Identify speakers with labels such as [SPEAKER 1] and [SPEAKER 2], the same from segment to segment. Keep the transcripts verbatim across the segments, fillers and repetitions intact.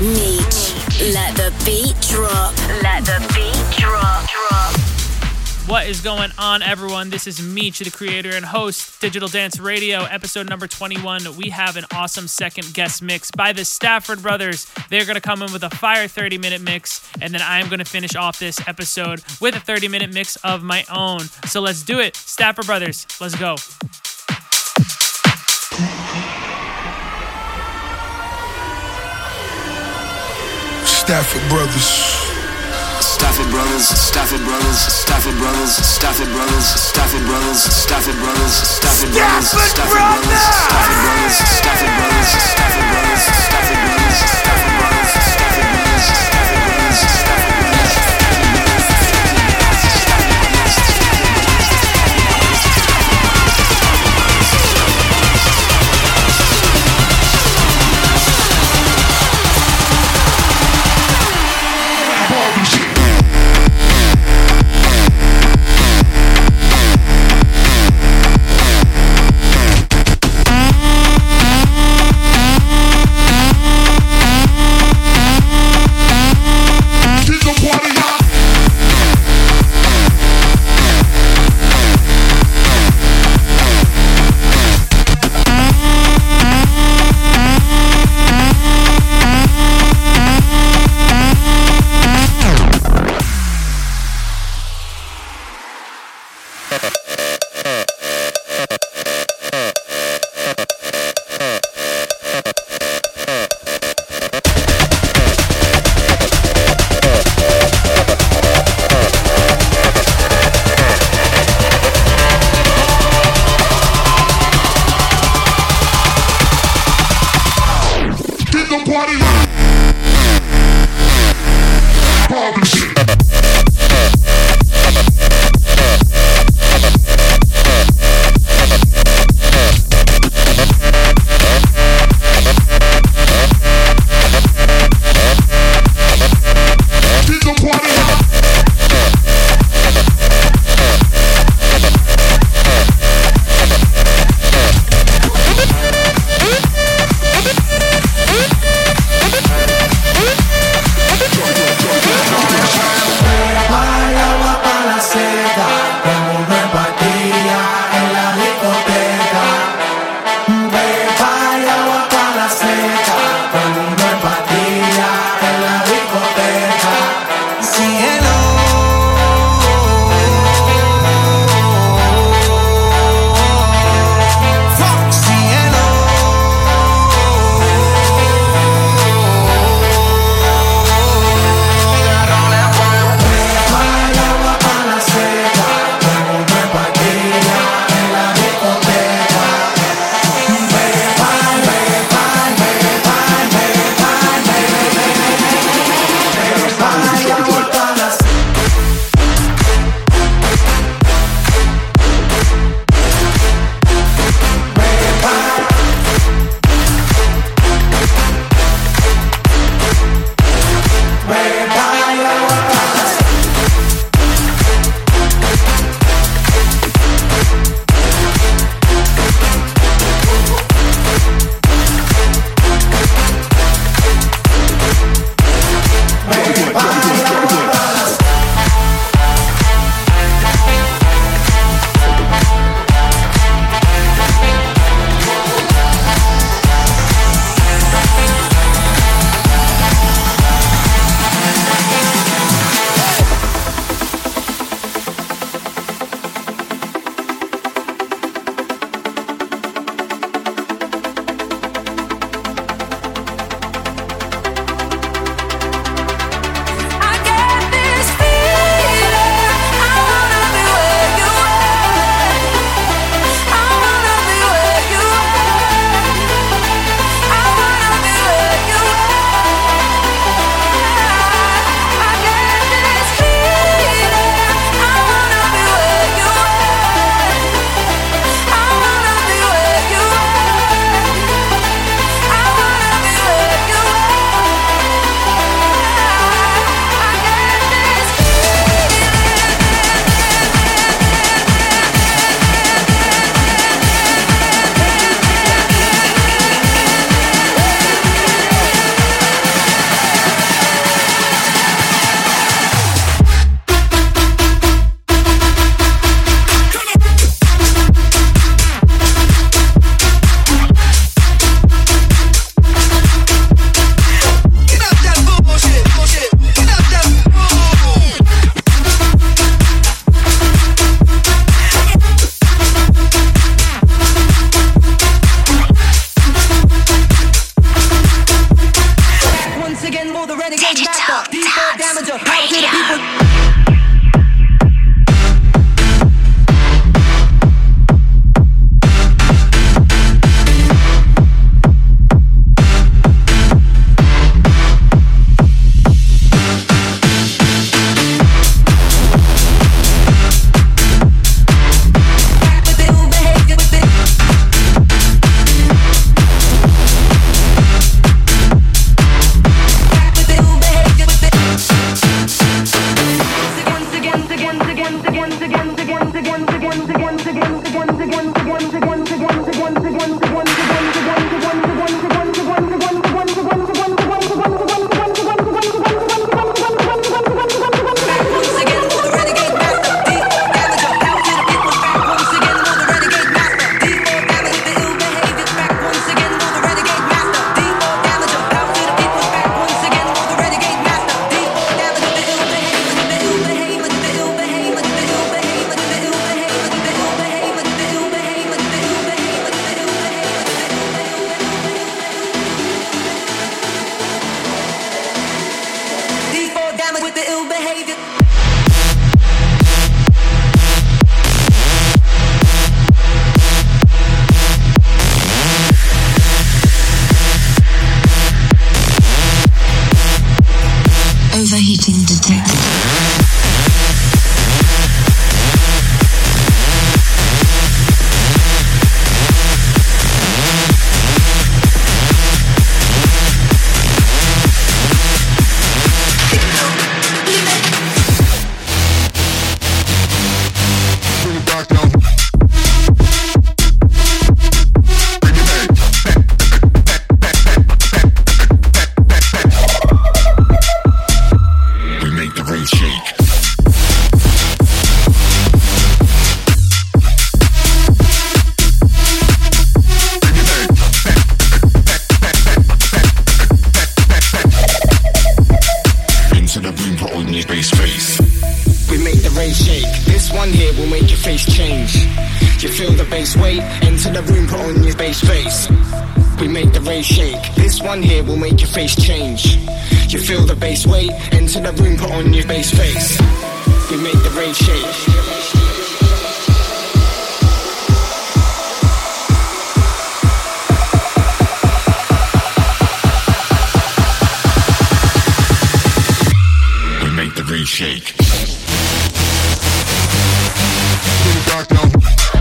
[SPEAKER 1] Meech, let the beat drop. Let the beat drop. Drop.
[SPEAKER 2] What is going on, everyone? This is Meech, the creator and host, Digital Dance Radio, episode number twenty-one. We have an awesome second guest mix by the Stafford Brothers. They're going to come in with a fire thirty-minute mix, and then I'm going to finish off this episode with a thirty-minute mix of my own. So let's do it. Stafford Brothers, let's go.
[SPEAKER 3] Stafford Brothers.
[SPEAKER 4] Stafford Brothers, Stafford Brothers, Stafford Brothers, Stafford Brothers, Stafford Brothers, Stafford Brothers, Stafford Brothers, Stafford Brothers, Stafford Brothers, Stafford Brothers, Stafford Brothers, Stafford Brothers, Stafford Brothers, Stafford Brothers, Stafford Brothers, Stafford
[SPEAKER 5] D four damager, power to the people.
[SPEAKER 6] Overheating detected.
[SPEAKER 7] Face change. You feel the bass weight. Enter the room, put on your bass face. We make the rave shake. We make the rave shake. Bring it back down.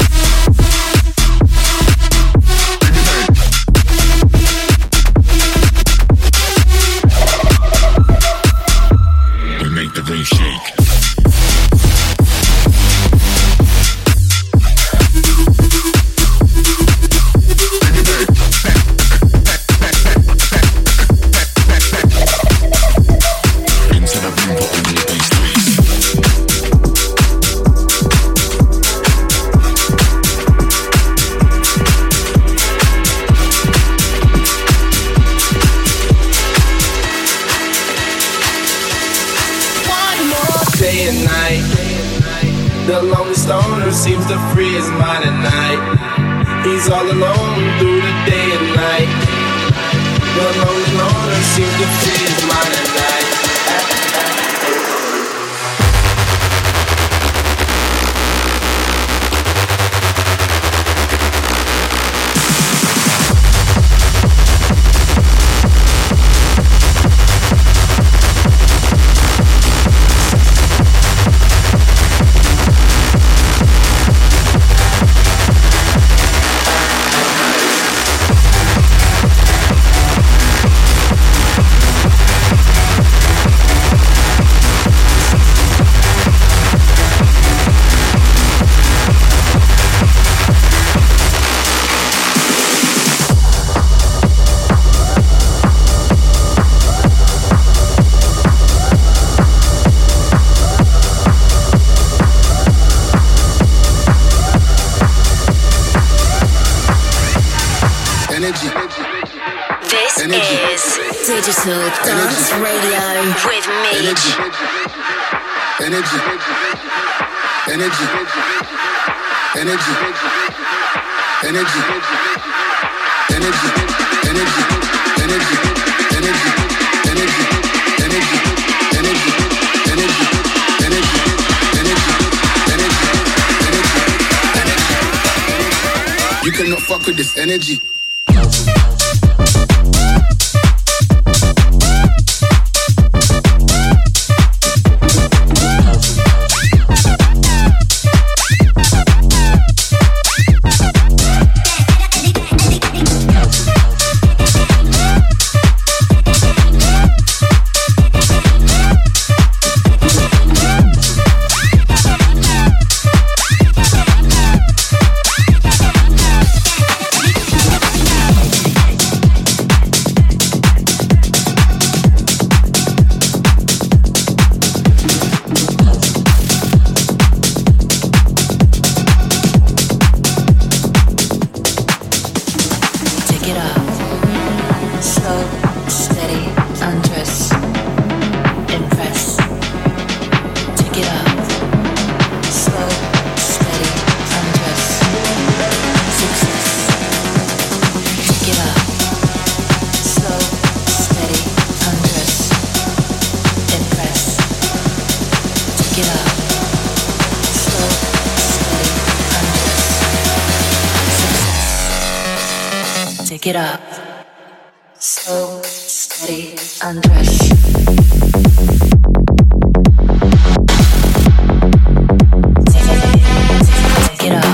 [SPEAKER 8] Seems to free his mind at night. He's all alone through the day and night. The lonely loner seems to free his mind at night.
[SPEAKER 1] Digital Dance Radio with Meech.
[SPEAKER 3] Energy. Energy. Energy. Energy. Energy. Energy. Energy. Energy. Energy. Energy. cannot fuck with this energy.
[SPEAKER 6] Get up, slow, steady, undress. Get up.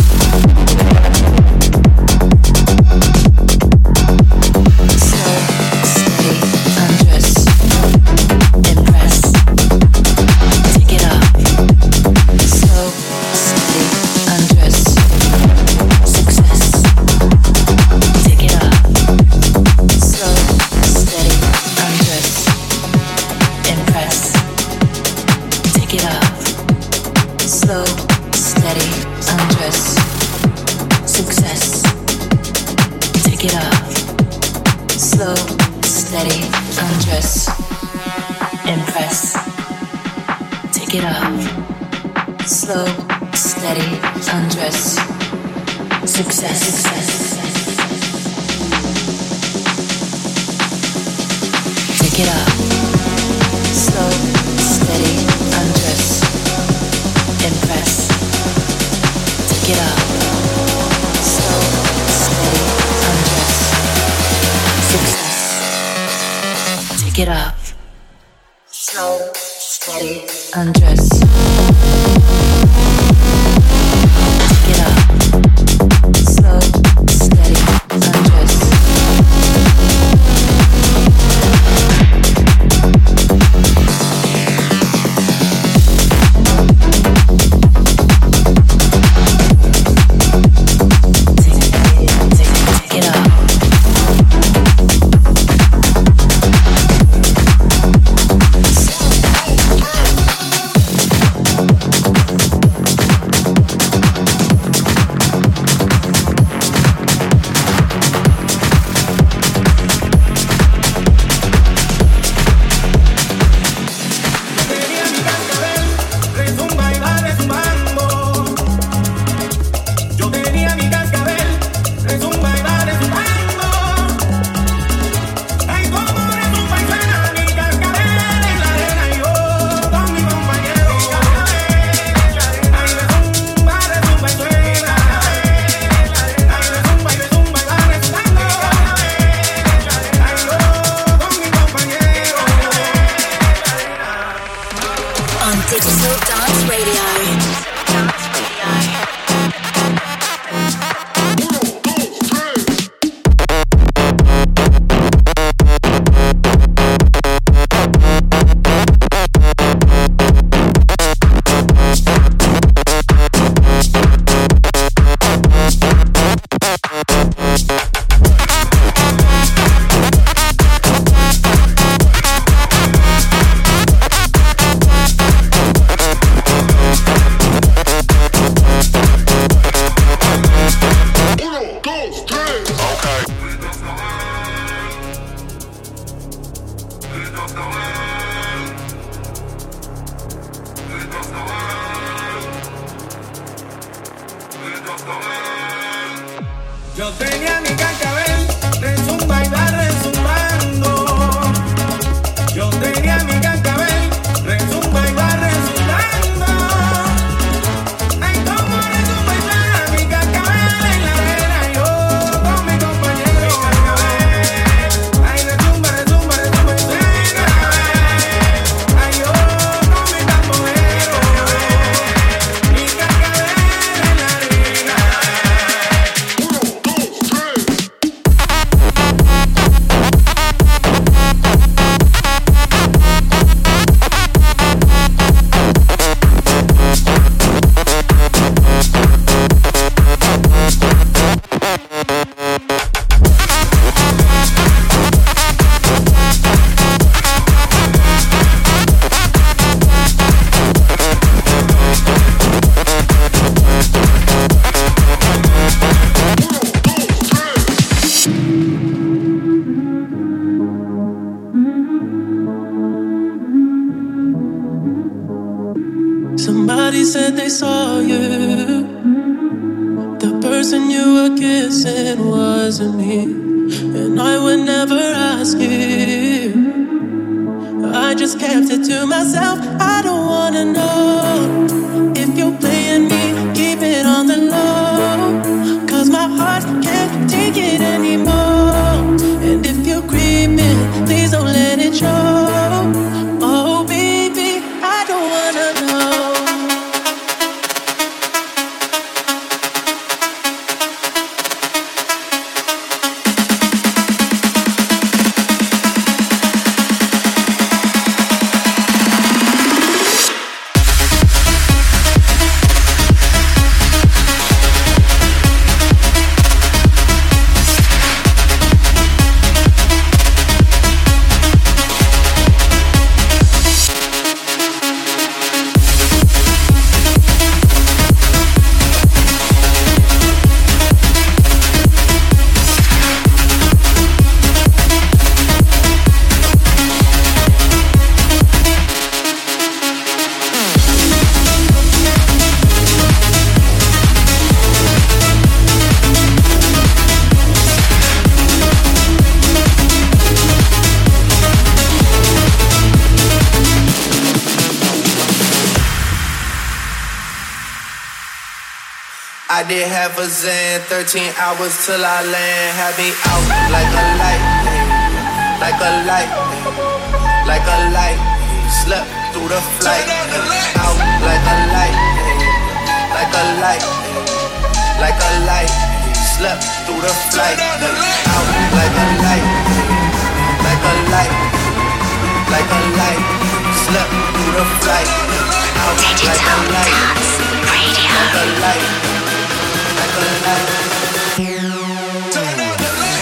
[SPEAKER 6] Slow, steady, undress. Impress. Take it up. Slow, steady, undress. Success. Take it up. Slow, steady, undress. Impress. Take it up. Slow, steady, undress. Success. Take it up. Slow, steady, undress. Impress. Take it up. Slow, steady, undress. Success. Success. Take it up. Slow, steady, undress. Impress. Take it up. Slow, steady, undress. Success. Take it up. Slow, steady, undress. Take it up. Slow, steady, undress.
[SPEAKER 9] Somebody said they saw you. The person you were kissing wasn't me, and I would never ask you. I just kept it to myself. I don't wanna know if you're playing me. Keep it on the low, 'cause my heart can't take it anymore. And if you're creeping, please don't let it show. Oh baby, I don't wanna know.
[SPEAKER 8] I did half a Zan, thirteen hours till I land. Had me out like a light, like a light, like a light. Slept through the flight. Out like a light, like a light, like a light. Slept through the flight. Out like a light, like a light, like a light. Slept through the flight. Out like a light, like a light. Like a light. Turn on the light.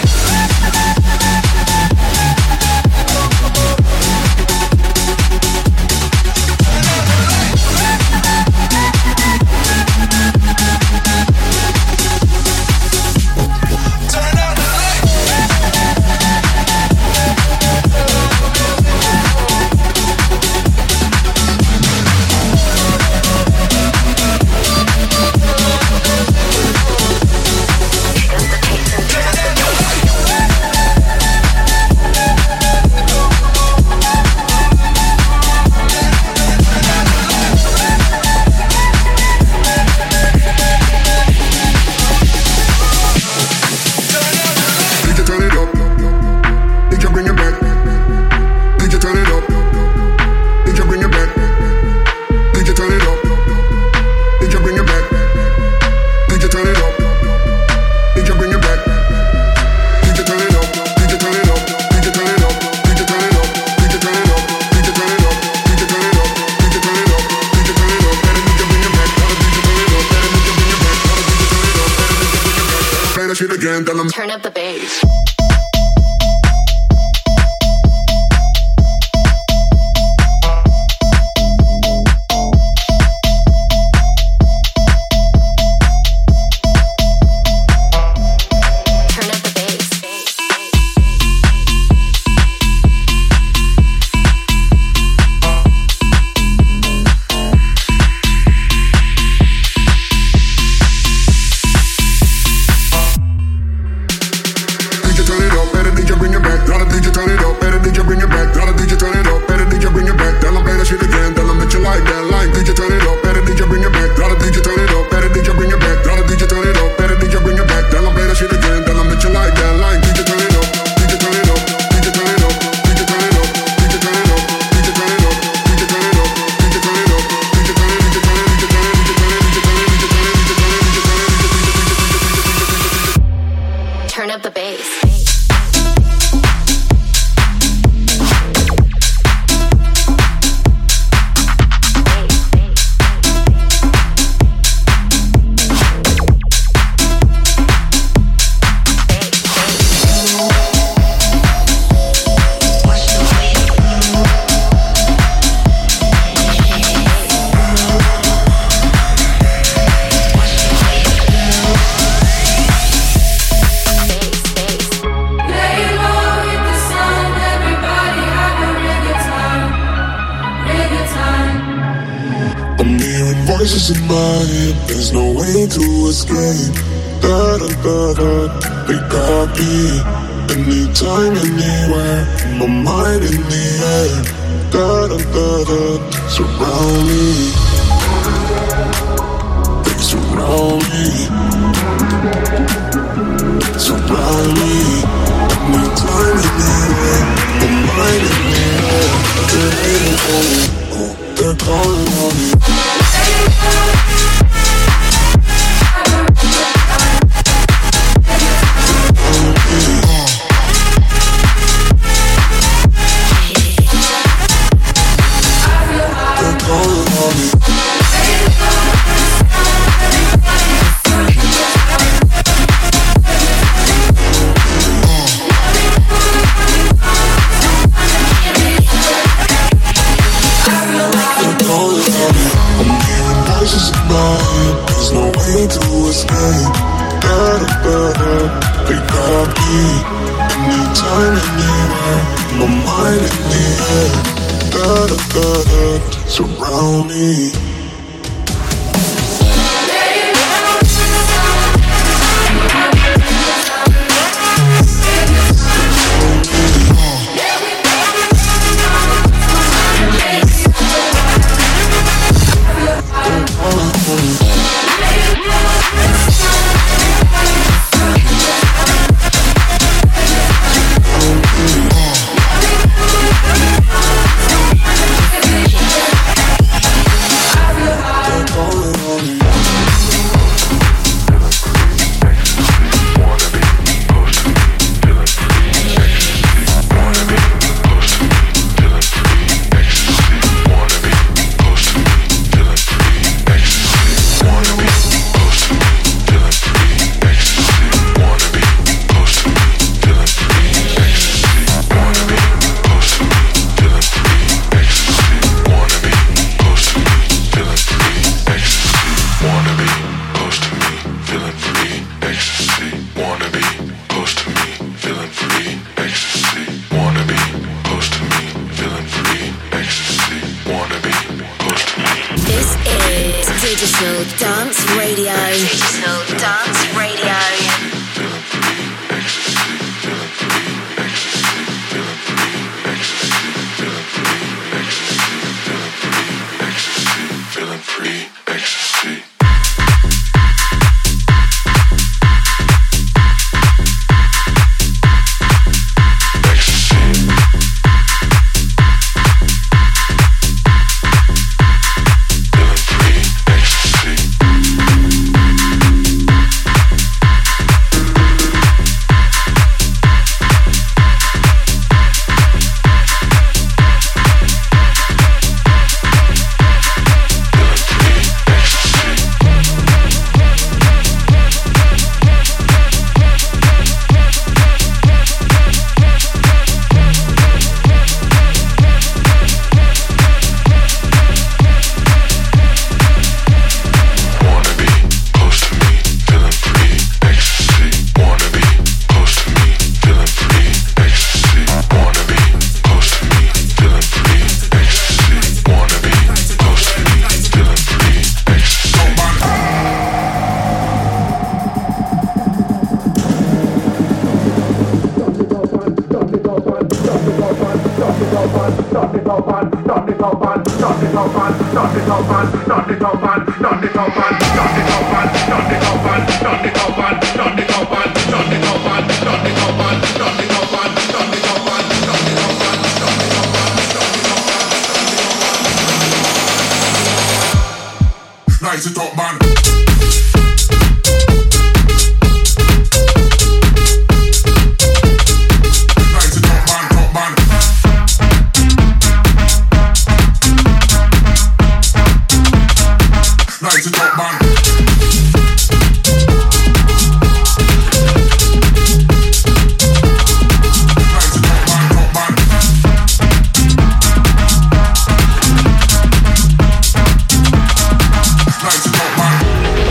[SPEAKER 6] Turn up the bass.
[SPEAKER 3] Turn
[SPEAKER 10] voices in my head, there's no way to escape. Da da da da, they got me. Anytime, anywhere, my mind in the air. Da da da da, surround me. They surround me. Surround me. Anytime, anywhere, my mind in the air. They're waiting for me. Oh, they're calling on me. There's no way to escape. Da da da da, they got me. Anytime, anywhere, my mind in the air. Da da da da, surround me.
[SPEAKER 3] Nice it up, man.
[SPEAKER 10] Nice it up, man.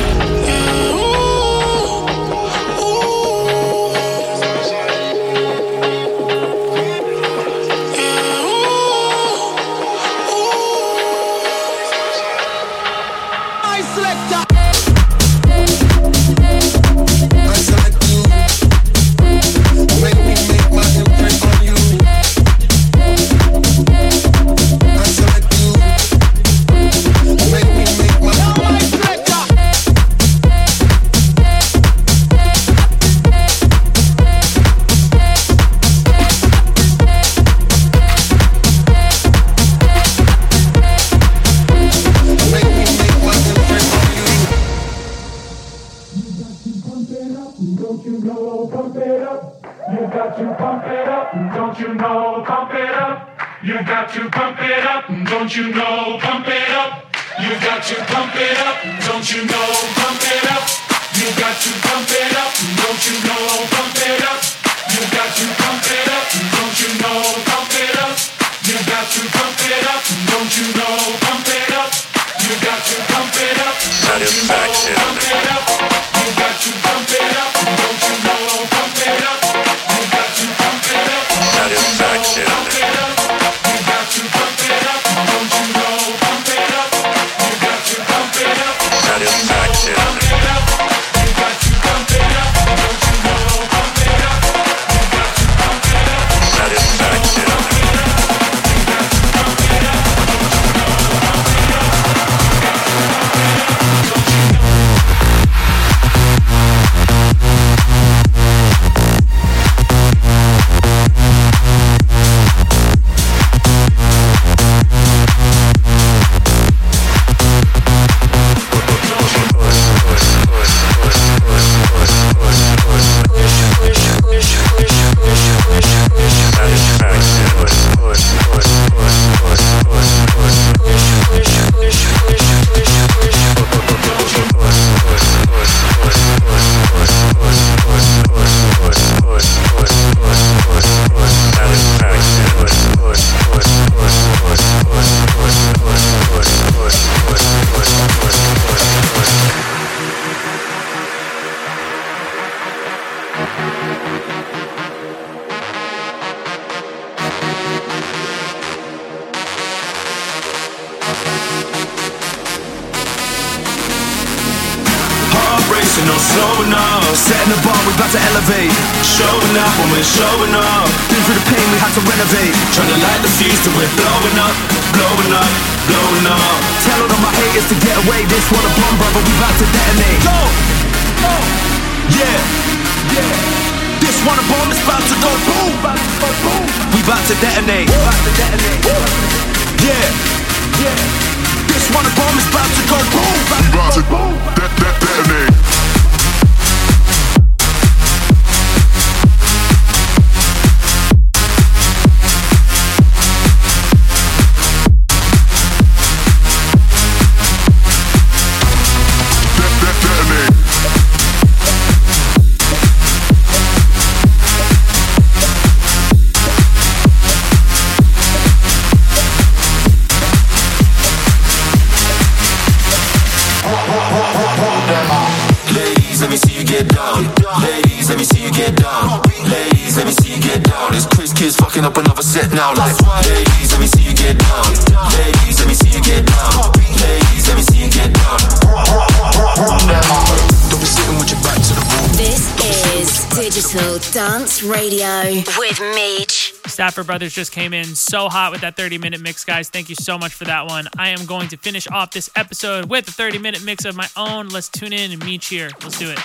[SPEAKER 11] no slowing up. Setting the bar, we about to elevate. Showing up when we're showing up. Been through the pain, we had to renovate. Trying to light the fuse till we're blowing up, blowing up, blowing up. Tell all of my haters to get away. This one a bomb, brother, we about to detonate. Go! Go! Yeah! Yeah! This one a bomb is about to go boom! We about to detonate. About to detonate. Yeah! Yeah! This one a bomb is about to go boom!
[SPEAKER 10] We about to boom! That, that, detonate.
[SPEAKER 11] Fucking up another set now, like ladies, let me see you get down. Ladies, let me see you get down. Ladies, let me see you get down. Don't be sitting with your back to the wall.
[SPEAKER 1] This is Digital Dance Radio with Meech.
[SPEAKER 2] Stafford Brothers just came in so hot with that thirty minute mix, guys. Thank you so much for that one. I am going to finish off this episode with a thirty minute mix of my own. Let's tune in and Meech here. Let's do it.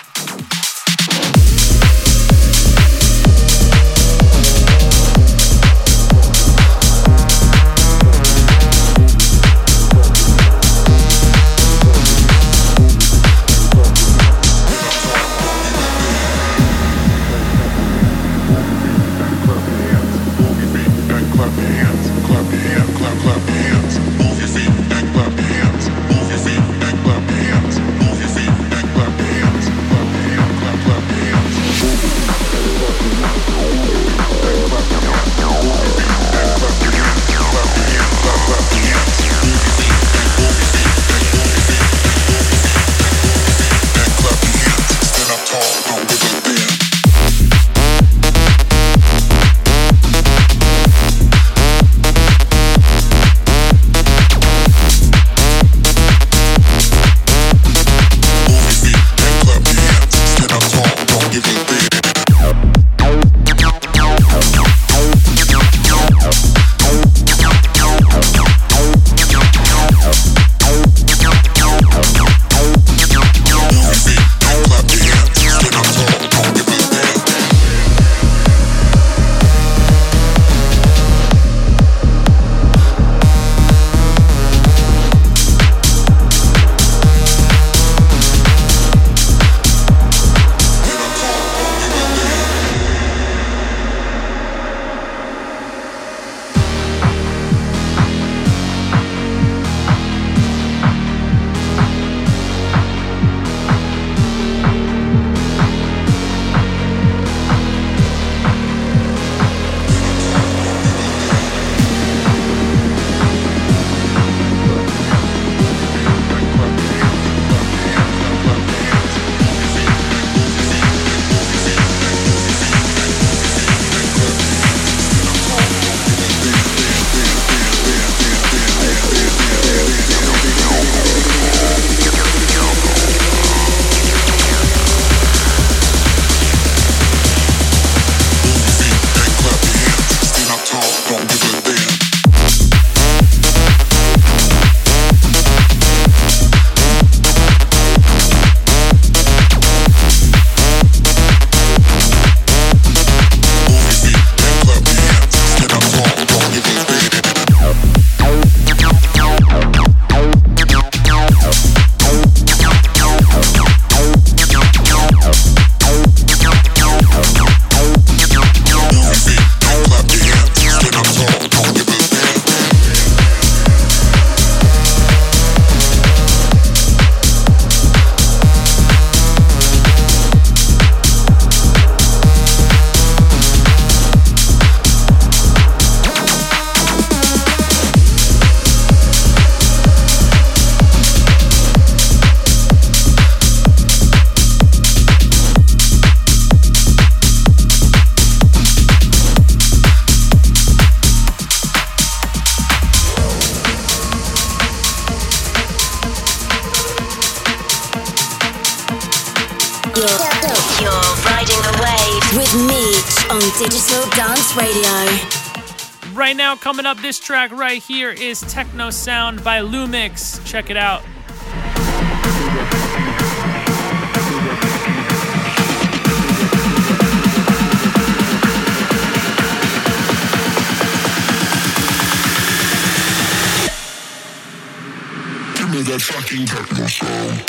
[SPEAKER 1] with Meech on Digital Dance Radio.
[SPEAKER 2] Right now, coming up, this track right here is Techno Sound by Lumix. Check it out.
[SPEAKER 10] Give me that fucking techno sound.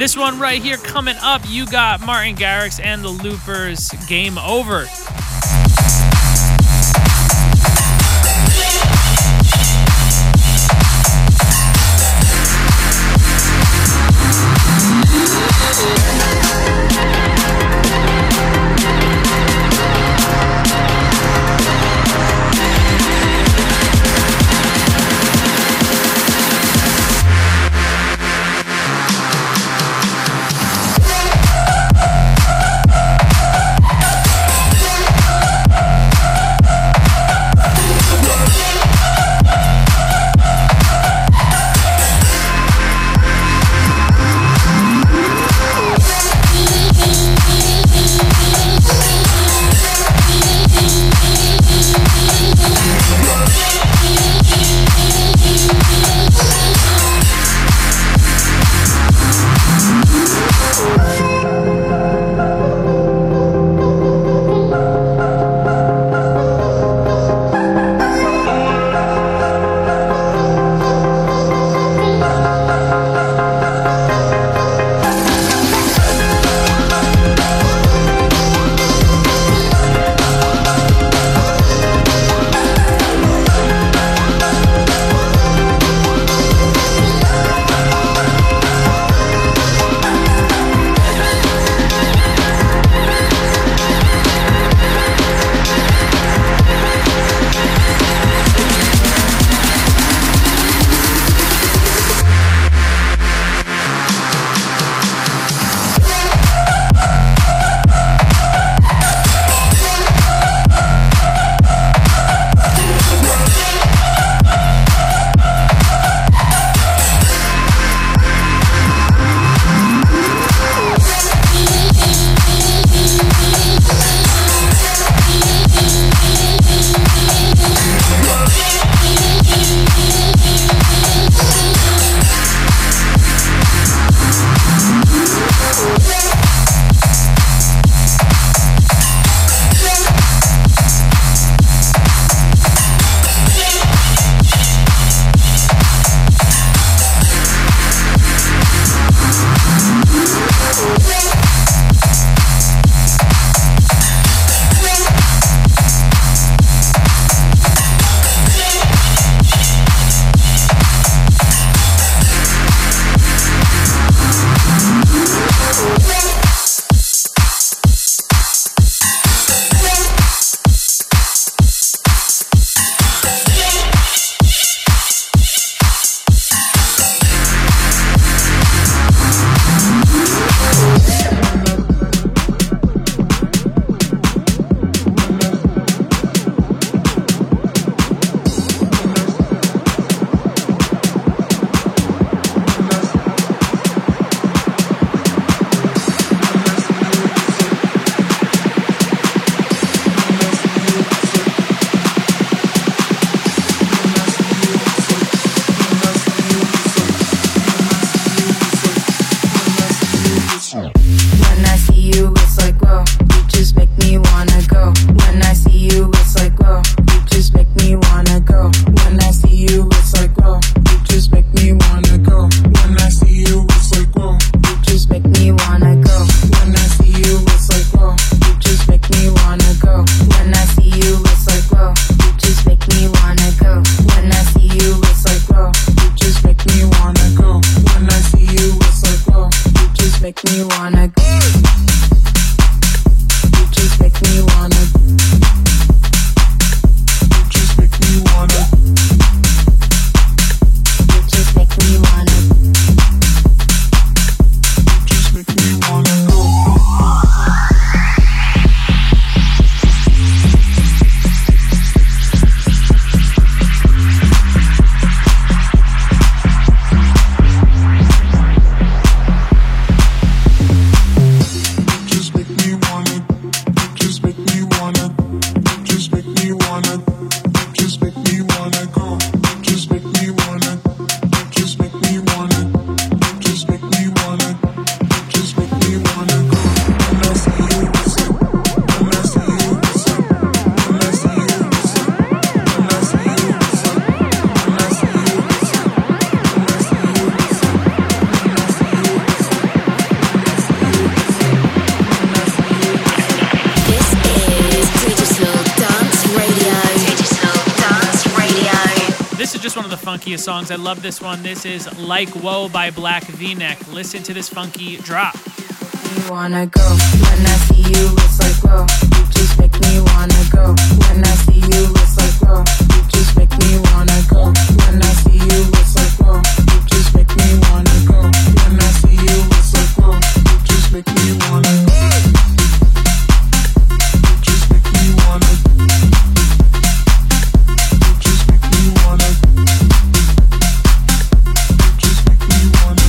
[SPEAKER 2] This one right here coming up, you got Martin Garrix and the Loopers, Game Over.
[SPEAKER 12] We'll be right back.
[SPEAKER 2] of the funkiest songs. I love this one. This is Like Whoa by Black V-Neck. Listen to this funky drop.
[SPEAKER 6] You wanna go when I see you, it's like whoa. You just make me wanna go when I see you, it's like whoa. You just make me wanna go when I see you, it's like whoa. You just make me wanna go when I see you, it's like whoa. You just make me wanna go. You just make me wanna. You just make me wanna. You just make me wanna.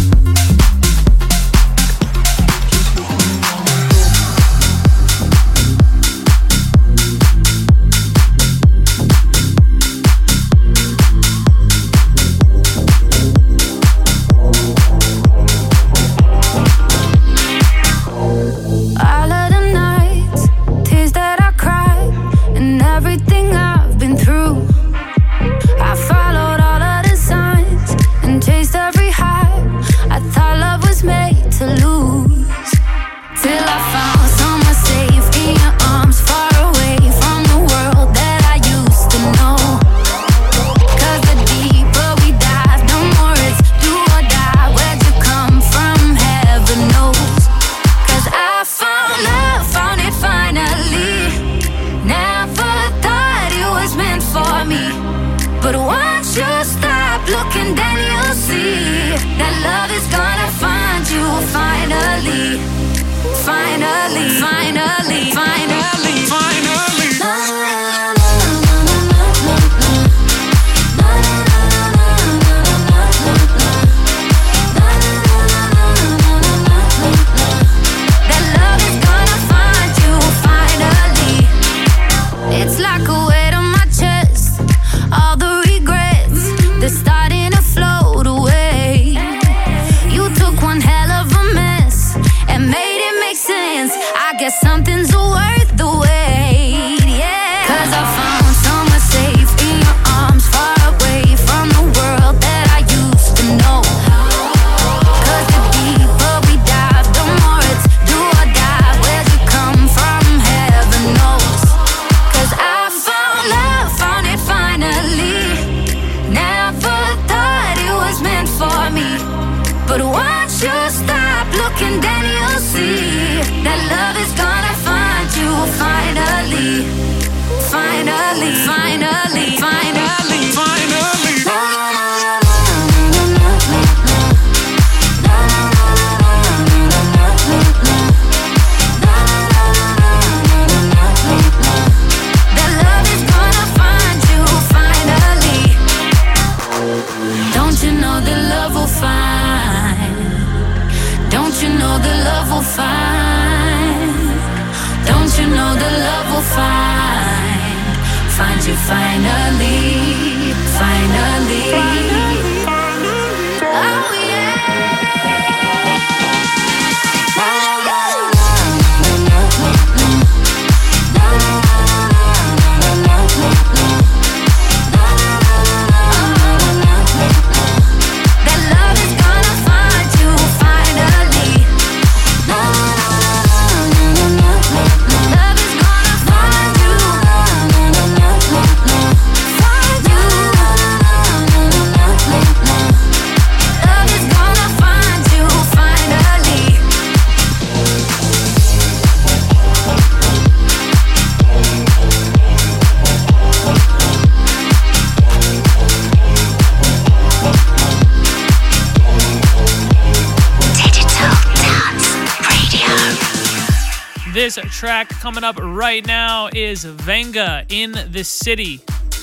[SPEAKER 2] This track coming up right now is Venga, In the City.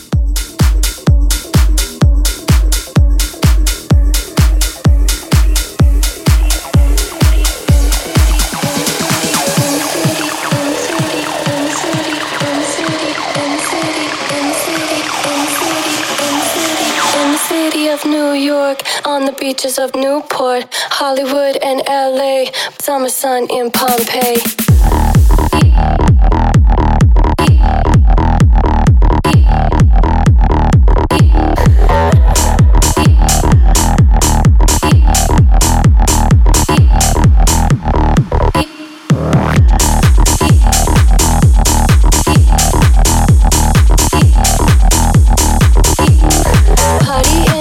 [SPEAKER 12] Of New York, on the beaches of Newport, Hollywood and L A, summer sun in Pompeii. Party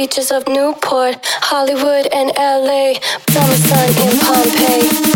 [SPEAKER 12] beaches of Newport, Hollywood and L A, summer sun in Pompeii.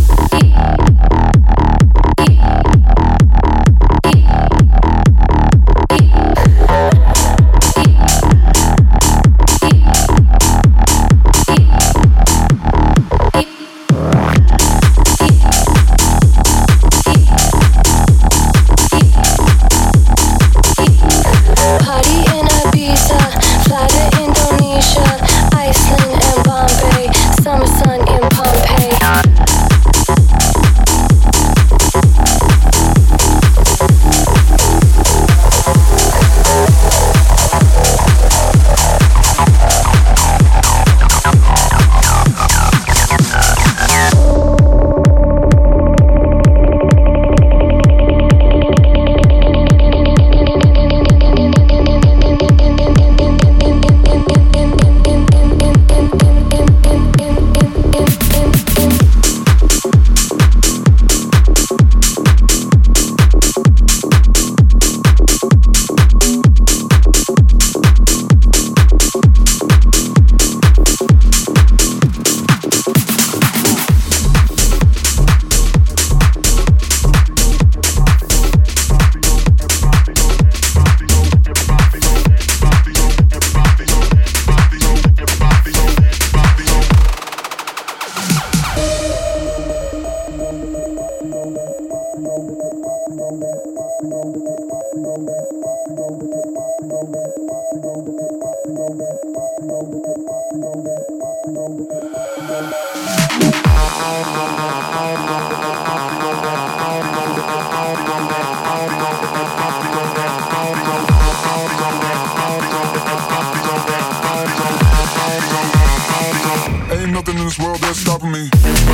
[SPEAKER 10] Ain't nothing in this world that's stopping me.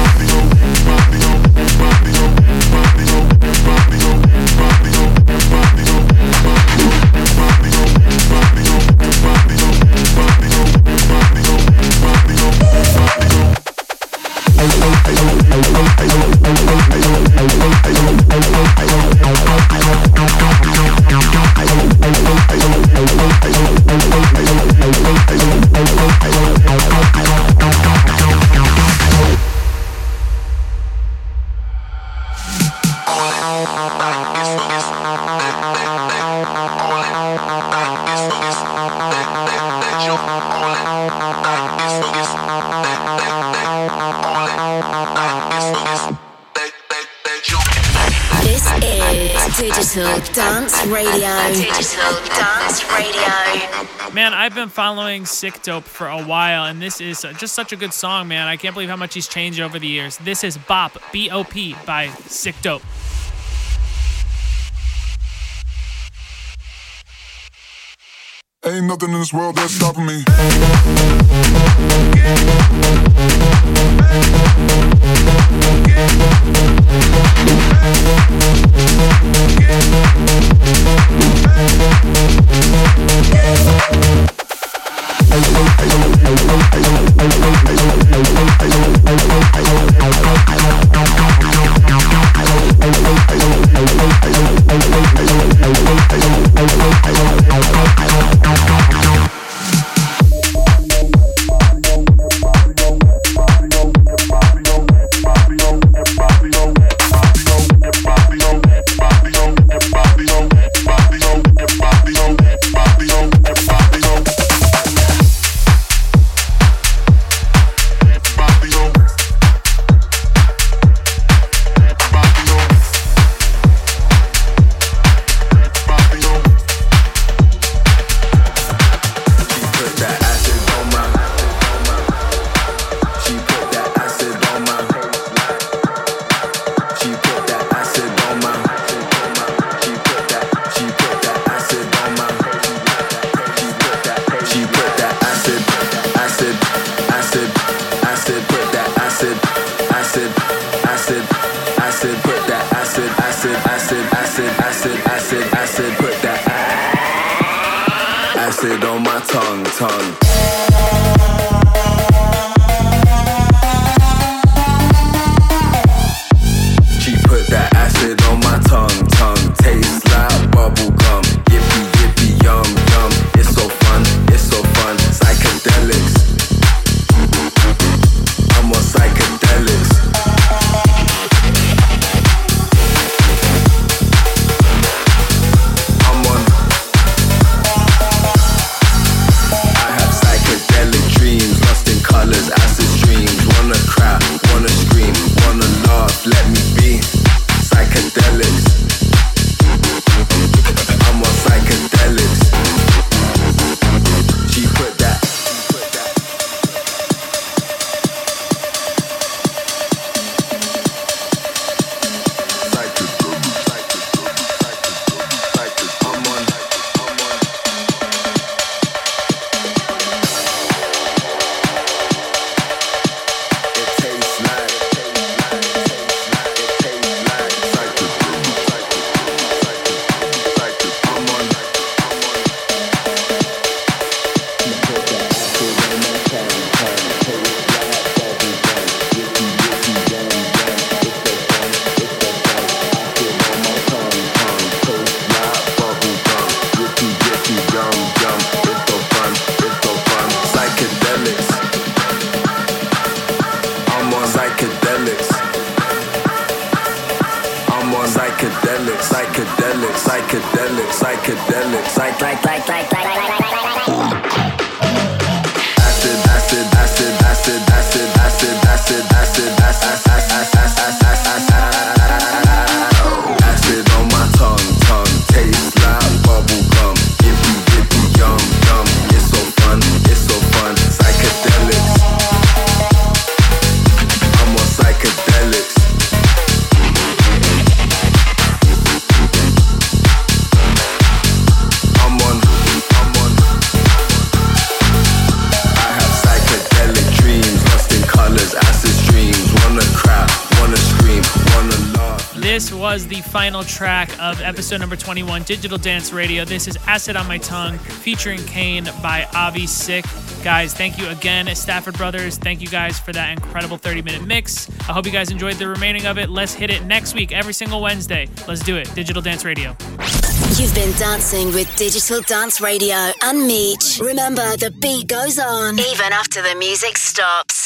[SPEAKER 1] Digital Dance Radio. Digital Dance Radio.
[SPEAKER 2] Man, I've been following Sick Dope for a while, and this is just such a good song, man. I can't believe how much he's changed over the years. This is Bop, B O P, by Sick Dope.
[SPEAKER 10] Ain't nothing in this world that's stopping me. On my tongue, tongue. She put that acid on my tongue, tongue. Tastes like bubble gum. Yippee, yippee, yum, yum. It's so fun, it's so fun. Psych
[SPEAKER 4] psychedelic, psychedelic, psych, like, like, like, like, like, like, like, acid, acid, acid, acid, acid, acid, acid, acid, acid, acid on my tongue, tongue, taste like bubble gum. If you dip you yum, yum, it's so fun, it's so fun. Psychedelics, I'm on psychedelics. I'm on, I'm on. I have psychedelic dreams, lost in colors, acid streams. Wanna cry, wanna scream, wanna laugh.
[SPEAKER 2] This was the final track of episode number twenty-one, Digital Dance Radio. This is Acid on My Tongue, featuring Kane by Avi Sick. Guys, thank you again, Stafford Brothers. Thank you guys for that incredible thirty-minute mix. I hope you guys enjoyed the remaining of it. Let's hit it next week, every single Wednesday. Let's do it. Digital Dance Radio.
[SPEAKER 1] You've been dancing with Digital Dance Radio and Meech. Remember, the beat goes on even after the music stops.